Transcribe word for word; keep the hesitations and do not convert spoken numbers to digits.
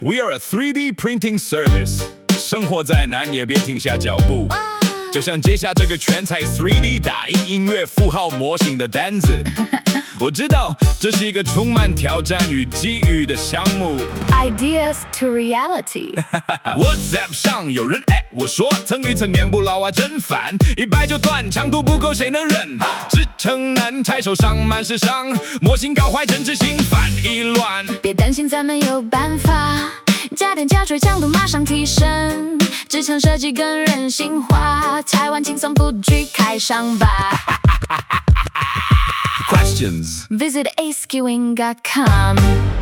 We are a three D printing service， 生活再难也别停下脚步。就像接下这个全彩 three D 打印音乐符号模型的单子。我知道这是一个充满挑战与机遇的项目。 Ideas to reality 。 WhatsApp 上有人哎我说，蹭一蹭棉布老啊真烦，一掰就断，长度不够谁能忍？制成难，拆手上满是伤，模型搞坏整只心烦意乱。 别担心，咱们有办法，加点加锤，强度马上提升，制成设计更人性化，拆完轻松不拘，开上吧。 Questions Visit a skewing dot com